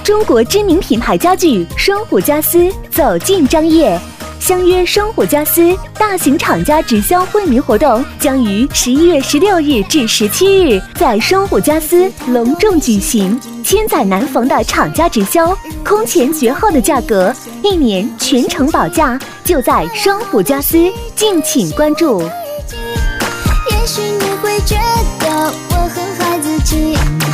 中国知名品牌家具双虎家私走进张掖，相约双虎家私大型厂家直销惠民活动将于11月16日至17日在双虎家私隆重举行，千载难逢的厂家直销，空前绝后的价格，1年全程保价，就在双虎家私，敬请关注。 也许你会觉得我很孩子气。